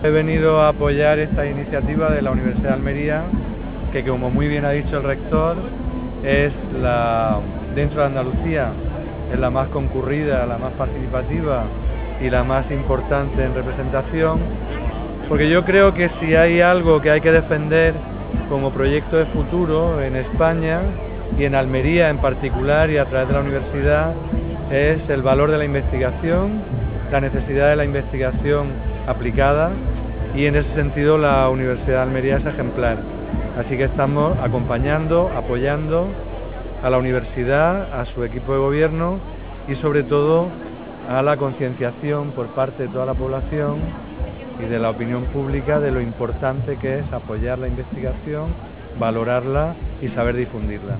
He venido a apoyar esta iniciativa de la Universidad de Almería, que como muy bien ha dicho el rector, dentro de Andalucía, es la más concurrida, la más participativa y la más importante en representación, porque yo creo que si hay algo que hay que defender como proyecto de futuro en España y en Almería en particular y a través de la universidad, es el valor de la investigación, la necesidad de la investigación aplicada, y en ese sentido la Universidad de Almería es ejemplar. Así que estamos acompañando, apoyando a la universidad, a su equipo de gobierno y sobre todo a la concienciación por parte de toda la población y de la opinión pública de lo importante que es apoyar la investigación, valorarla y saber difundirla.